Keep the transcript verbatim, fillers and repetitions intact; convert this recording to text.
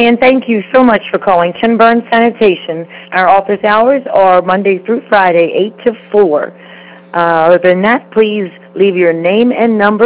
and thank you so much for calling Ken Burns Sanitation. Our office hours are Monday through Friday, eight to four. Uh, other than that, please leave your name and number